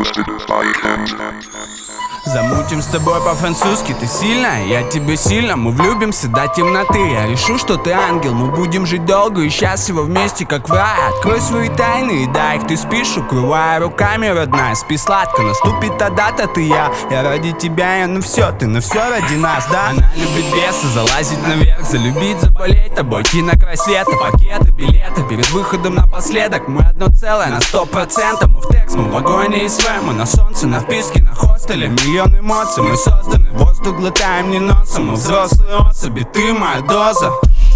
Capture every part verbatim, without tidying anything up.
Hosted by Ken. Замутим с тобой по-французски, ты сильная, я тебе сильно. Мы влюбимся до темноты, я решу, что ты ангел. Мы будем жить долго и счастливо вместе, как в рае. Открой свои тайны и дай их, ты спишь, укрывая руками, родная. Спи сладко, наступит та дата, ты я. Я ради тебя, я на все, ты на все ради нас, да? Она любит веса, залазить наверх, залюбить, заболеть тобой. Кинокрай света, пакеты, билеты. Перед выходом напоследок мы одно целое на сто процентов. Мы в текст, мы в вагоне и свэм, мы на солнце, на вписке, на хостеле. Миллион эмоций, мы созданы, воздух глотаем не носом. Мы взрослые особи, ты моя доза.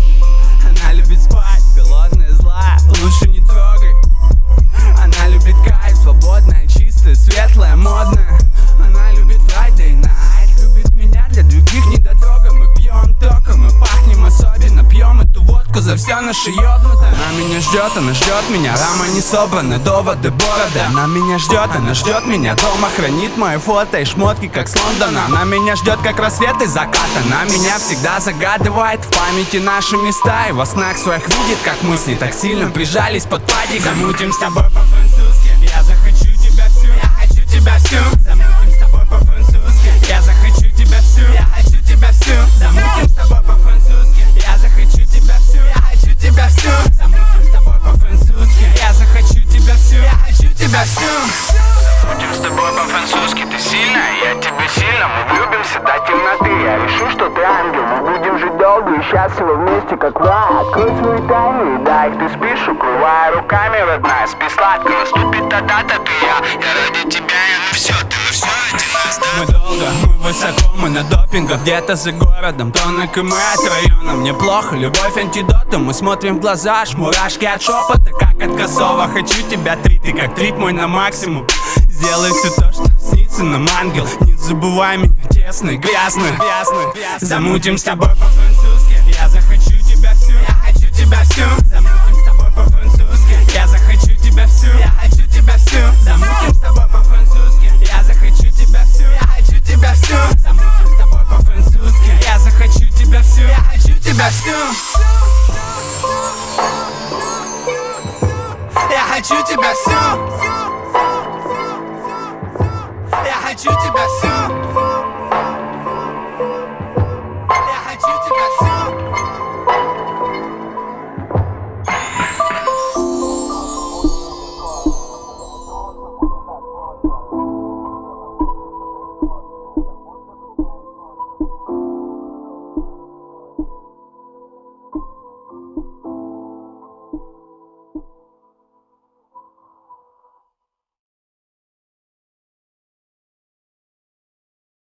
Она любит спать, голодная, злая, лучше не трогай. Она любит кайф, свободная, чистая, светлая, модная. Она любит Friday night, любит меня, для других недотрога. Мы пьем только, мы пахнем особенно, пьем эту водку за все наше ёбнутое. Она меня ждет, она ждет меня, рама не собрана, доводы, бороды. Она меня ждет, она ждет меня, дома хранит мои фото и шмотки, как с Лондона. Она меня ждет, как рассвет и закат. Она меня всегда загадывает в памяти наши места. И во снах своих видит, как мы с ней так сильно прижались под падик. Замутим с тобой по-французски, я захочу тебя всю, я хочу тебя всю. Замутим с тобой по-французски, я захочу тебя всю, я хочу тебя всю. Замутим с тобой по-французски, я захочу тебя всю, я хочу тебя всю. Замутим с тобой по-французски, я захочу тебя всю, я хочу тебя всю. Замутим с тобой по-французски, ты сильная, я тебе сильно. Мы влюбимся до темноты, я решу, что ты ангел. Мы будем жить долго и счастливо вместе, как в рае. Открой свои тайны и дай их, ты спишь, укрывая руками, родная. Спи сладко, наступит та дата, ты я. Я ради тебя, я на все, ты на все ради нас, да? Мы долго, мы высоко, мы на допингах, где-то за городом, тонок и мы от района. Мне плохо, любовь антидотом, мы смотрим в глаза, аж мурашки от шепота, как от косого. Хочу тебя три, ты как трип мой на максимум. Сделай все то, что снится нам, ангел. Не забывай меня, тесный, грязный, грязный. Замутим с тобой по-французски, я захочу тебя всю, я хочу тебя всю. Замутим с тобой по-французски, я захочу тебя всю, я хочу тебя всю. Замутим с тобой по-французски, я захочу тебя всю, я хочу тебя всю. Замутим с тобой по-французски, я захочу тебя всю, я хочу тебя всю. Я хочу тебя всю. Я хочу тебя всю.